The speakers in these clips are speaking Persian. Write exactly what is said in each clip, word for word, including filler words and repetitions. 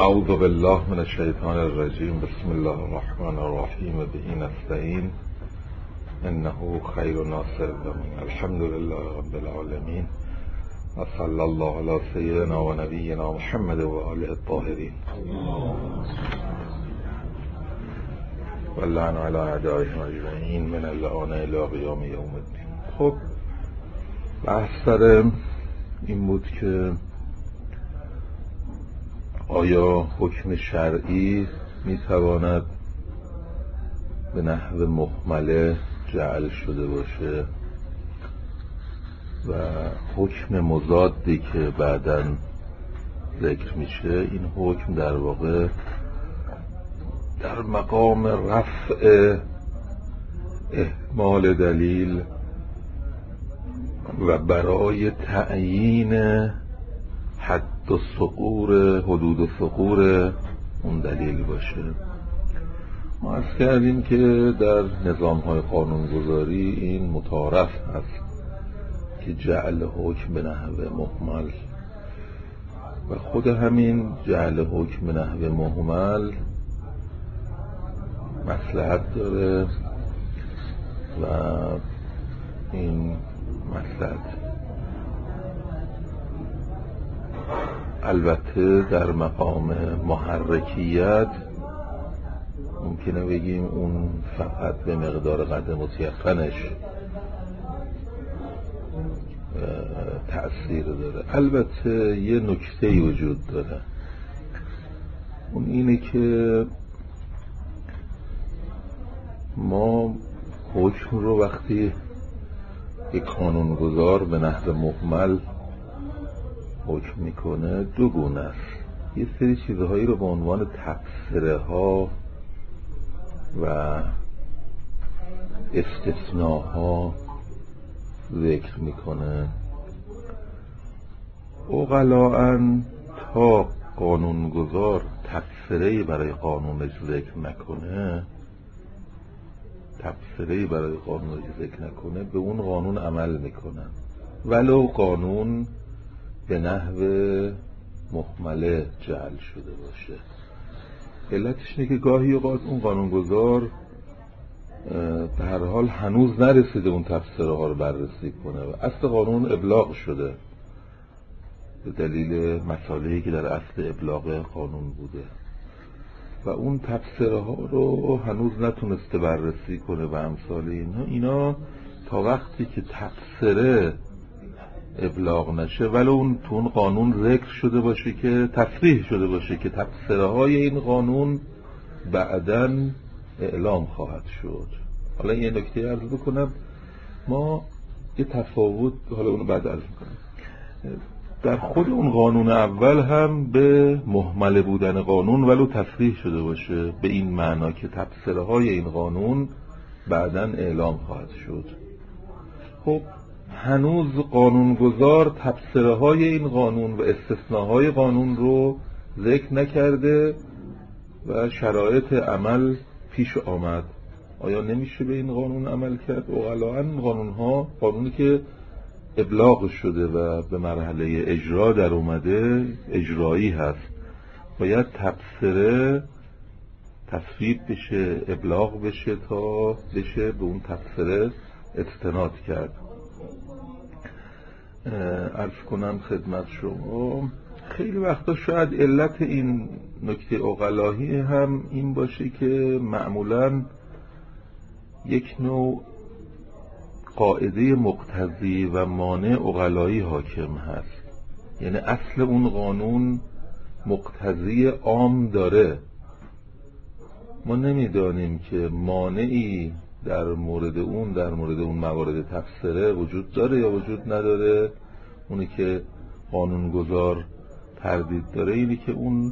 اعوذ بالله من الشیطان الرجیم. بسم الله الرحمن الرحیم. به نستعین انه خیر ناصر و الحمد لله رب العالمین و صلی الله علی سیدنا و نبینا محمد و آله الطاهرین و لعن علی اعدائهم اجمعین من اللعان الی قیام یوم الدین. خب بحث سر این بود که آیا حکم شرعی میتواند به نحو مهمله جعل شده باشه و حکم مضادی که بعداً ذکر میشه این حکم در واقع در مقام رفع اهمال دلیل و برای تعیین حد و ثغور حدود و ثغور اون دلیل باشه. ما عرض کردیم که در نظام‌های قانونگذاری این متعارف هست که جعل حکم به نحو مهمل و خود همین جعل حکم به نحو مهمل مصلحت داره و این مصلحت البته در مقام محرکیت ممکنه بگیم اون فقط به مقدار قدر متیقنش تأثیر داره. البته یه نکته وجود داره، اون اینه که ما حکم رو وقتی یک قانونگذار به نحو مهمل حکم میکنه دو گونه است. یه سری چیزهایی رو به عنوان تبصره ها و استثناها ذکر میکنه. عقلاً تا قانونگذار تبصره‌ای برای قانونش ذکر نکنه تبصره‌ای برای قانونش ذکر نکنه به اون قانون عمل میکنن ولو قانون به نحو مهمله جعل شده باشه. علتش اینه که گاهی اوقات اون قانونگذار به هر حال هنوز نرسیده اون تفسیره ها رو بررسی کنه و اصل قانون ابلاغ شده به دلیل مسائلی که در اصل ابلاغ قانون بوده و اون تفسیره ها رو هنوز نتونسته بررسی کنه و امثال اینها. اینا تا وقتی که تفسیره ابلاغ نشه ولو اون تو اون قانون ذکر شده باشه که تصریح شده باشه که تفسیره های این قانون بعداً اعلام خواهد شد. حالا یه نکته عرض بکنم، ما یه تفاوت حالا اونو بعد عرض میکنم. در خود اون قانون اول هم به مهمل بودن قانون ولو تصریح شده باشه به این معنا که تفسیره های این قانون بعداً اعلام خواهد شد. خب هنوز قانونگذار تفسیره های این قانون و استثناهای قانون رو ذکر نکرده و شرایط عمل پیش آمد. آیا نمیشه به این قانون عمل کرد؟ عقلاً قانون ها قانونی که ابلاغ شده و به مرحله اجرا در اومده اجرایی هست، باید تفسیره تصویب بشه ابلاغ بشه تا بشه به اون تفسیره استناد کرد. عرض کنم خدمت شما خیلی وقتا شاید علت این نکته عقلاهی هم این باشه که معمولاً یک نوع قاعده مقتضی و مانع عقلایی حاکم هست. یعنی اصل اون قانون مقتضی عام داره، ما نمیدانیم که مانعی در مورد اون در مورد اون موارد تفسیره وجود داره یا وجود نداره. اونی که قانونگذار تردید داره اینی که اون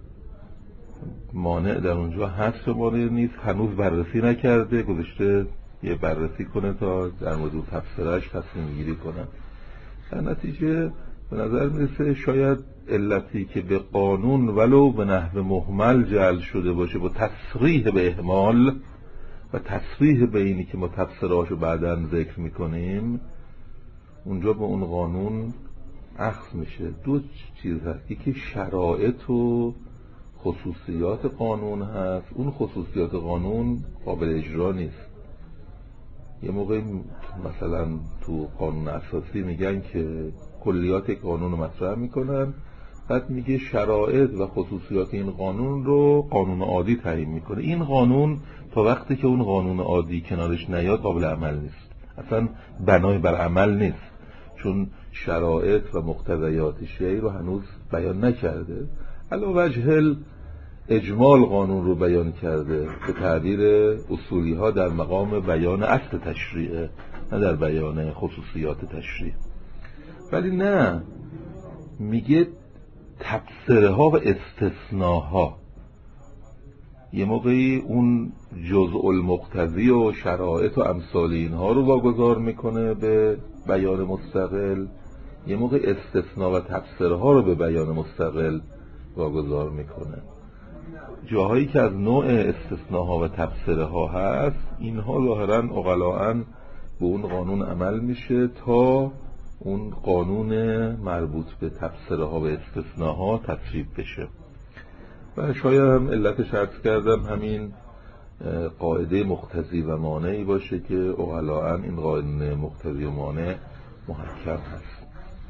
مانع در اونجا هست و مانع نیست، هنوز بررسی نکرده، گذاشته یه بررسی کنه تا در مورد تفسیرش تصمیم گیری کنه. در نتیجه به نظر میرسه شاید علتی که به قانون ولو به نحو مهمل جعل شده باشه با تصریح به اهمال و تصریح به اینی که ما تفسیرهاشو بعداً ذکر میکنیم اونجا به اون قانون اخذ میشه. دو چیز هست، یکی شرایط و خصوصیات قانون هست، اون خصوصیات قانون قابل اجرا نیست. یه موقع مثلا تو قانون اساسی میگن که کلیات قانون رو مطرح میکنن، بعد میگه شرایط و خصوصیات این قانون رو قانون عادی تعیین میکنه. این قانون تا وقتی که اون قانون عادی کنارش نیاد قابل عمل نیست، اصلا بنای بر عمل نیست، چون شرایط و مقتضیات شیء رو هنوز بیان نکرده. علی وجه اجمال قانون رو بیان کرده، به تعبیر اصولی ها در مقام بیان اصل تشریعه، نه در بیان خصوصیات تشریع. ولی نه، میگه تبصره ها و استثناها. یه موقعی اون جزء المقتضی و شرایط و امثال اینها رو واگذار میکنه به بیان مستقل، یه موقع استثناء و تبصره ها رو به بیان مستقل واگذار میکنه. جاهایی که از نوع استثناها و تبصره ها هست، اینها ظاهرا عقلاء به اون قانون عمل میشه تا اون قانون مربوط به تبصره ها و استثناها تصویب بشه. و شاید هم علتش عرض کردم همین قاعده مقتضی و مانعی باشه که عقلاء این قاعده مقتضی و مانع محکم هست.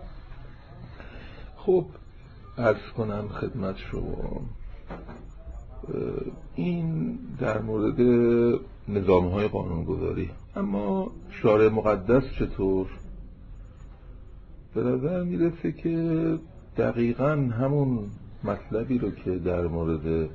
خب عرض کنم خدمت شما، این در مورد نظام‌های قانونگذاری. اما شارع مقدس چطور؟ به نظر میرسه که دقیقاً همون مطلبی رو که در مورد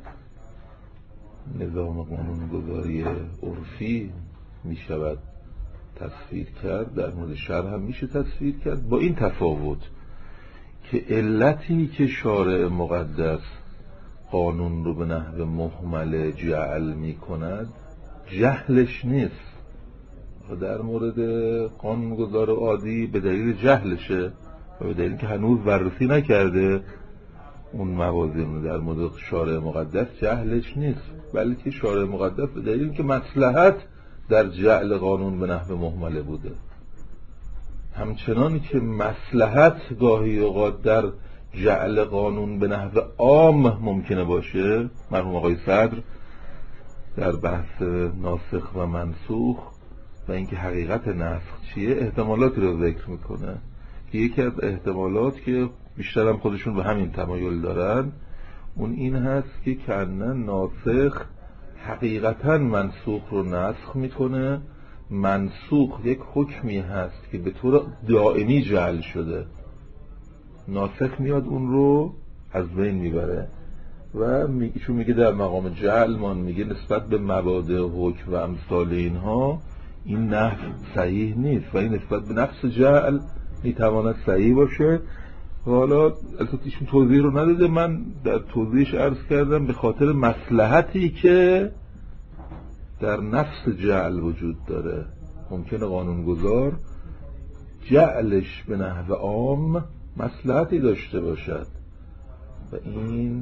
نظام قانونگذاری عرفی میشود تصویر کرد، در مورد شرع هم میشه تصویر کرد، با این تفاوت که علتی که شارع مقدس قانون رو به نحو محمل جعل می کند جهلش نیست. در مورد قانونگذار عادی به دلیل جهلشه و به دلیل که هنوز بررسی نکرده اون موازین. در مورد شارع مقدس جهلش نیست، بلکه شارع مقدس به دلیل که مصلحت در جعل قانون به نحو محمله بوده، همچنان که مصلحت گاهی اوقات در جعل قانون به نحو عام ممکنه باشه. مرحوم آقای صدر در بحث ناسخ و منسوخ و اینکه حقیقت نسخ چیه احتمالاتی رو ذکر میکنه که یکی از احتمالات که بیشتر هم خودشون به همین تمایل دارن اون این هست که کنن ناسخ حقیقتا منسوخ رو نسخ میکنه. منسوخ یک حکمی هست که به طور دائمی جعل شده، ناسخ میاد اون رو از بین میبره و میگه، چون میگه در مقام جعل مان، میگه نسبت به مبادئ حکم و امثال اینها این نحو صحیح نیست و این نسبت به نفس جعل میتواند صحیح باشه. و حالا البته ایشون توضیح رو نداده، من در توضیحش عرض کردم به خاطر مصلحتی که در نفس جعل وجود داره. ممکنه قانونگذار جعلش به نحو عام مصلحتی داشته باشد و این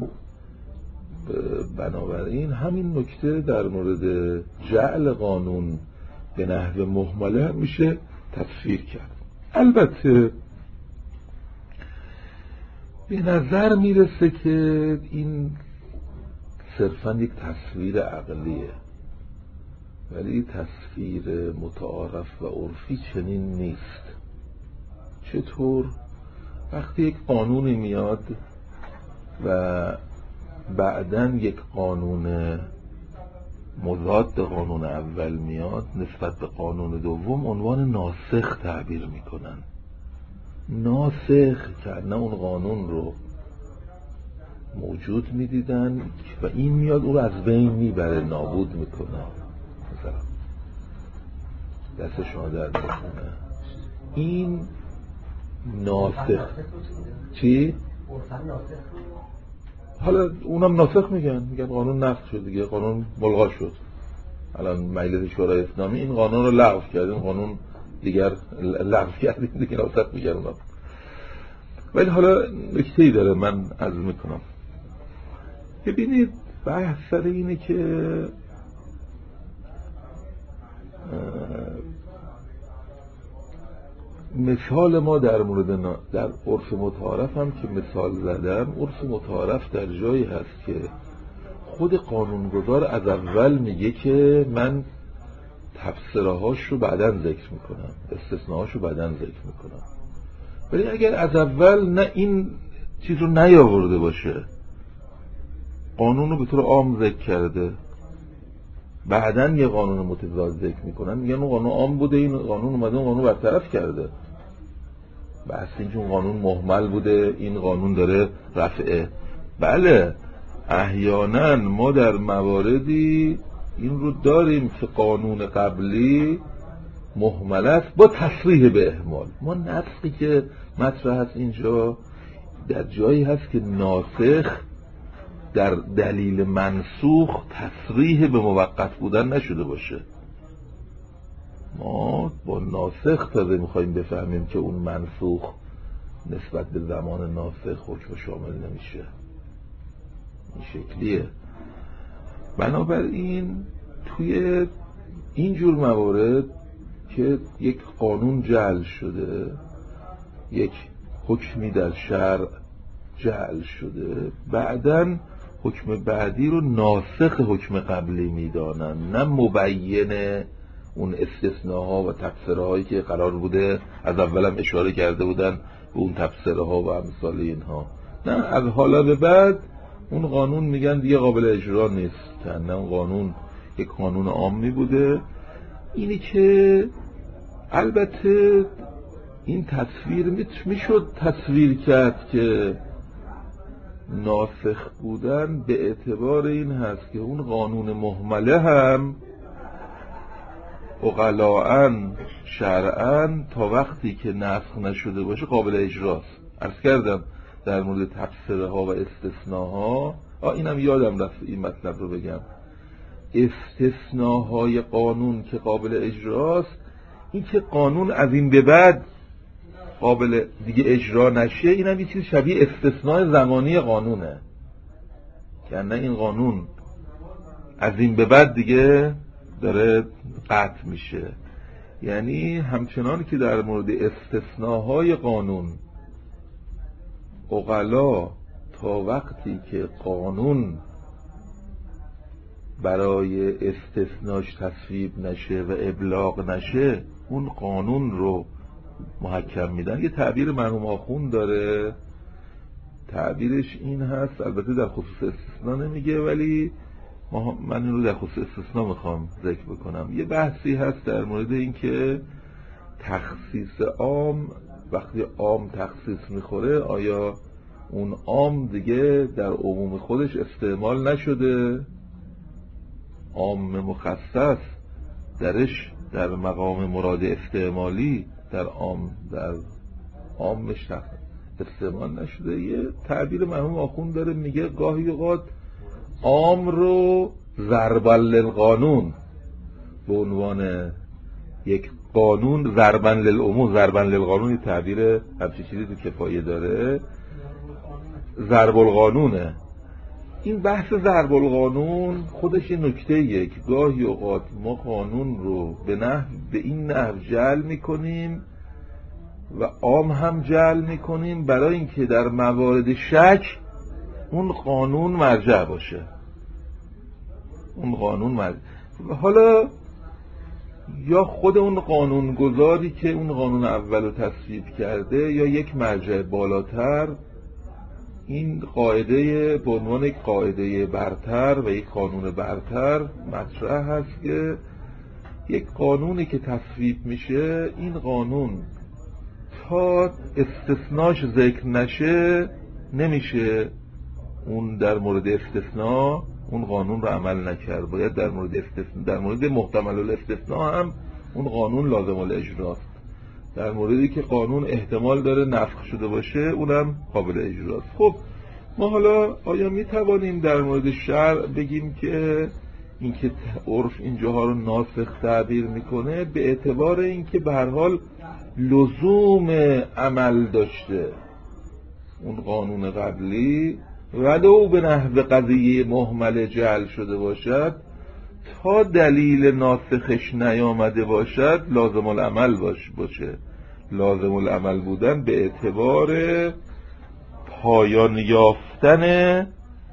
بنابراین همین نکته در مورد جعل قانون به نحو محمله هم میشه تفسیر کرد. البته به نظر میرسه که این صرفاً یک تصویر عقلیه، ولی تصویر متعارف و عرفی چنین نیست. چطور؟ وقتی یک قانونی میاد و بعداً یک قانون مضاد قانون اول میاد، نسبت به قانون دوم عنوان ناسخ تعبیر میکنن. ناسخ که نه اون قانون رو موجود میدیدن و این میاد او رو از بین میبره، نابود میکنه. مثلا دست شما درد بکنه این ناسخ. چی؟ حالا اونم ناسخ میگن، میگن قانون نسخ شد دیگه، قانون ملغا شد. الان مجلس شورای اسلامی این قانون رو لغو کرد، این قانون دیگر لغو کردیم دیگه، ناسخ میگن اونا. ولی حالا نکته‌ای داره من عرض میکنم. ببینید بحث سر اینه که مثال ما در مورد در عرف متعارف هم که مثال زدم، عرف متعارف در جایی هست که خود قانونگذار از اول میگه که من تفسیرهاش رو بعداً ذکر میکنم، استثناهاش رو بعداً ذکر میکنم. ولی اگر از اول نه این چیز رو نیاورده باشه، قانون رو به طور عام ذکر کرده، بعداً یه قانون متضاد ذکر میکنن، میگن اون قانون عام بوده، این قانون اومده اون قانون برطرف کرده. بس اینکه اون قانون مهمل بوده، این قانون داره رفعه. بله احیانا ما در مواردی این رو داریم که قانون قبلی مهمل است با تصریح به اهمال. ما نسخی که مطرح هست اینجا در جایی هست که ناسخ در دلیل منسوخ تصریح به موقت بودن نشده باشه. ما با ناسخ تازه میخواییم بفهمیم که اون منسوخ نسبت به زمان ناسخ حکم شامل نمیشه. این شکلیه. بنابراین توی اینجور موارد که یک قانون جعل شده، یک حکمی در شرع جعل شده، بعداً حکم بعدی رو ناسخ حکم قبلی میدانن، نه مبین اون استثناها و تفسیرهایی که قرار بوده از اولم اشاره کرده بودن به اون تفسیرها و امثال اینها. نه، از حالا به بعد اون قانون میگن دیگه قابل اجرا نیست، که نه اون قانون یک قانون عامی بوده. اینی که البته این تصویر میشد تصویر کرد که ناسخ بودن به اعتبار این هست که اون قانون مهمله هم عقلاً شرعاً تا وقتی که نسخ نشده باشه قابل اجراست. عرض کردم در مورد تفسیرها و استثناها، آ اینم یادم رفت این مطلب رو بگم، استثناهای قانون که قابل اجراست، این که قانون از این به بعد قابل دیگه اجرا نشه، این هم یه چیز شبیه استثناء زمانی قانونه، که نه این قانون از این به بعد دیگه داره قطع میشه. یعنی همچنان که در مورد استثناهای قانون عقلا تا وقتی که قانون برای استثناش تصویب نشه و ابلاغ نشه اون قانون رو محکم میدن. یه تعبیر مرحوم آخوند داره، تعبیرش این هست، البته در خصوص استثناء نمیگه ولی من این رو در خصوص استثناء میخوام ذکر بکنم. یه بحثی هست در مورد این که تخصیص عام، وقتی عام تخصیص میخوره آیا اون عام دیگه در عموم خودش استعمال نشده، عام مخصص درش در مقام مراد استعمالی در عام در عامش استعمال نشده. یه تعبیر مرحوم آخوند داره، میگه گاهی اوقات عام رو ضربا للقانون به عنوان یک قانون، ضربا للعموم، ضربا للقانون یه تعبیر همچین چیزی تو کفایه داره، ضرب القانونه. این بحث ضرب القانون خودش یه نکته یک، گاهی اوقات ما قانون رو به نحو به این نحو جعل میکنیم و عام هم جعل میکنیم برای اینکه در موارد شک اون قانون مرجع باشه، اون قانون مرجع. حالا یا خود اون قانون گذاری که اون قانون اول رو تصویب کرده یا یک مرجع بالاتر این قاعده به عنوان یک قاعده برتر و یک قانون برتر مطرح هست که یک قانونی که تصویب میشه، این قانون تا استثناش ذکر نشه نمیشه اون در مورد استثناء اون قانون رو عمل نکرد. باید در مورد استثناء، در مورد محتمل الاستثناء هم اون قانون لازم الاجراست. در موردی که قانون احتمال داره نسخ شده باشه اونم قابل اجراست. خب ما حالا آیا می توانیم در مورد شرع بگیم که اینکه عرف اینجاها رو ناسخ تعبیر میکنه به اعتبار اینکه به هر حال لزوم عمل داشته اون قانون قبلی ولو به نحو قضیه مهمل جعل شده باشد، تا دلیل ناسخش نیامده باشد لازم العمل باش باشه. لازم العمل بودن به اعتبار پایان یافتن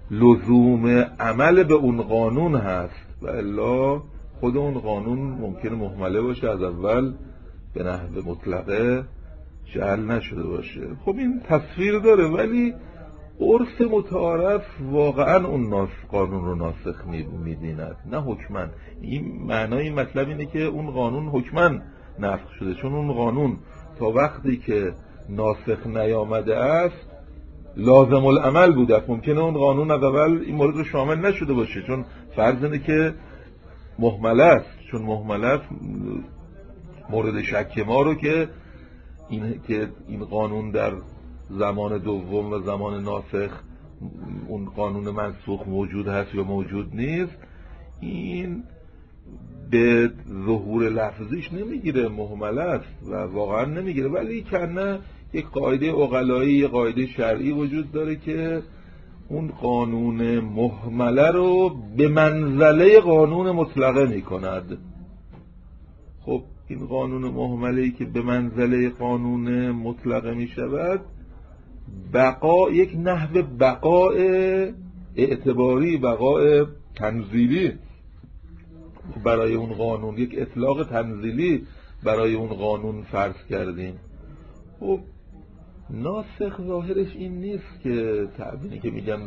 لزوم عمل به اون قانون هست و الا خود اون قانون ممکنه مهمله باشه، از اول به نحو مطلقه جعل نشده باشه. خب این تصویر داره، ولی عرف متعارف واقعا اون ناس قانون رو ناسخ می‌دیند، نه حکماً. این معنای این مطلب اینه که اون قانون حکماً نسخ شده، چون اون قانون تا وقتی که ناسخ نیامده است لازم العمل بوده. ممکنه اون قانون از اول این مورد رو شامل نشده باشه، چون فرض اینه که مهمل است، چون مهمل است مورد شک ما رو که این که این قانون در زمان دوم و زمان ناسخ اون قانون منسوخ موجود هست یا موجود نیست، این به ظهور لفظیش نمیگیره، مهمل است و واقعا نمیگیره. ولی کنه یک قاعده عقلایی، یک قاعده شرعی وجود داره که اون قانون مهمله رو به منزله قانون مطلقه میکند. خب این قانون مهمله‌ای که به منزله قانون مطلقه میشود، بقا یک نحو بقاء اعتباری، بقاء تنزیلی برای اون قانون، یک اطلاق تنزیلی برای اون قانون فرض کردیم. خب ناسخ ظاهرش این نیست که تعبیری که میگن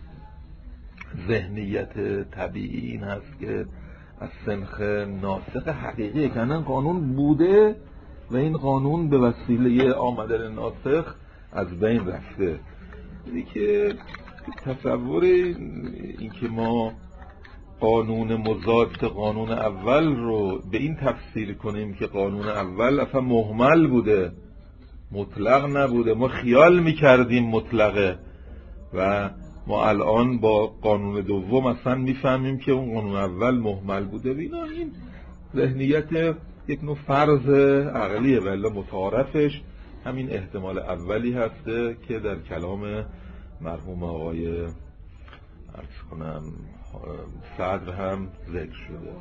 ذهنیت طبیعی این هست که از سنخ ناسخ حقیقی کنن قانون بوده و این قانون به وسیله آمدن ناسخ از بین رفته. اینی که تصور این که ما قانون مضاد قانون اول رو به این تفسیر کنیم که قانون اول اصلا مهمل بوده، مطلق نبوده، ما خیال میکردیم مطلقه و ما الان با قانون دوم اصلا میفهمیم که اون قانون اول مهمل بوده. اینا این ذهنیت یک نوع فرض عقلیه، ولی متعارفش همین احتمال اولی هسته که در کلام مرحوم آقای عرض کنم صدر هم ذکر شده.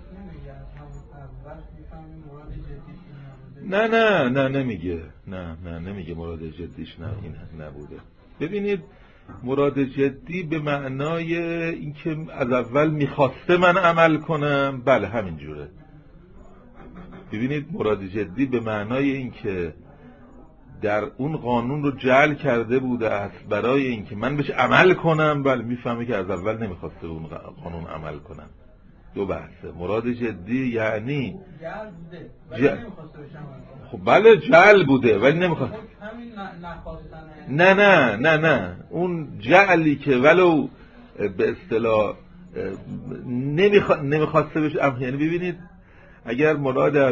نه نه نه نمیگه، نه نه نمیگه مراد جدیش نه این نبوده. ببینید مراد جدی به معنای اینکه از اول میخواسته من عمل کنم، بله همین جوره. ببینید مراد جدی به معنای اینکه در اون قانون رو جعل کرده بوده است برای اینکه من بهش عمل کنم، بله میفهمه که از اول نمیخواسته اون قانون عمل کنم. دو بحثه. مراد جدی یعنی جعل بوده ولی جعل. نمیخواسته بهش عمل کنه. خب بله جعل بوده ولی نمیخواد. همین نخواستنه. نه نه نه نه اون جعلی که ولو به اصطلاح نمیخوا... نمیخواسته بشه، یعنی ببینید اگر مراد از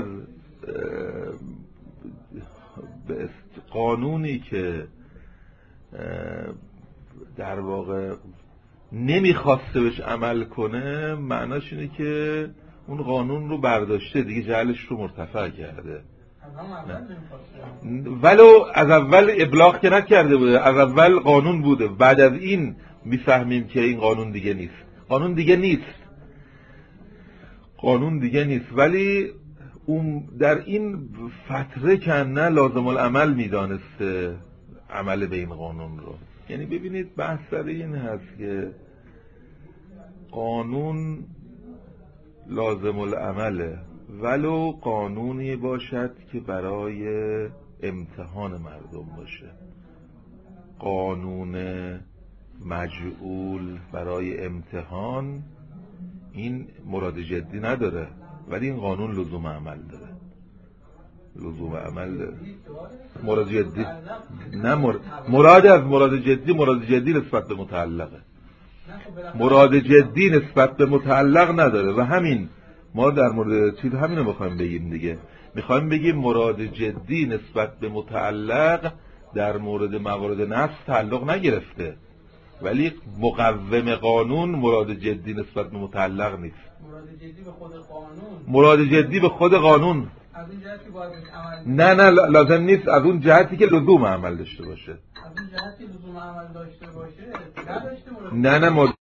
به قانونی که در واقع نمیخواسته بهش عمل کنه، معناش اینه که اون قانون رو برداشته دیگه، جعلش رو مرتفع کرده، ولو از اول ابلاغ که نکرده بوده، از اول قانون بوده، بعد از این میفهمیم که این قانون دیگه نیست. قانون دیگه نیست قانون دیگه نیست ولی اون در این فتره که نه لازم العمل میدانسته عمل به این قانون رو. یعنی ببینید بحث سر این هست که قانون لازم العمله، ولو قانونی باشد که برای امتحان مردم باشه، قانون مجعول برای امتحان این مراد جدی نداره، ولی این قانون لزوم عمل داره. لزوم عمل داره. مراد جدی نه مراد, مراد از مراد جدی مراد جدی نسبت به متعلقه، مراد جدی نسبت به متعلق نداره و همین ما در مورد چیز همین رو میخوایم بگیم دیگه. میخوایم بگیم مراد جدی نسبت به متعلق در مورد موارد نص تعلق نگرفته، ولی مقوم قانون مراد جدی نسبت به متعلق نیست. مراد جدی به خود قانون مراد جدی به خود قانون از این جهتی باید عمل نه نه لازم نیست، از اون جهتی که لزوم عمل داشته باشه. از این جهتی لزوم عمل داشته باشه نداشته. نه نه